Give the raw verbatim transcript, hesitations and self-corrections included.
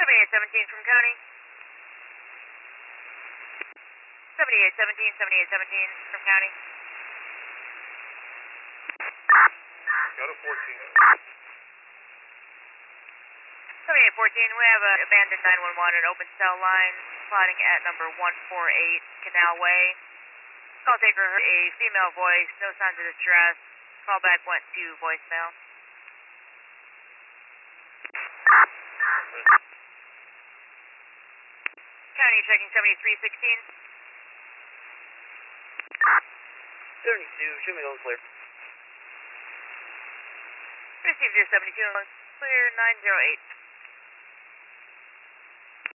seventy-eight seventeen from county. seventy-eight seventeen, seventy-eight seventeen from county. Got a fourteen. seventy-eight fourteen, we have an abandoned nine one one, an open cell line, plotting at number one four eight Canal Way. Call taker heard a female voice, no signs of distress. Call back went to voicemail. County checking seventy-three sixteen. seventy-two, show me all clear. Received your seventy-two, clear nine zero eight.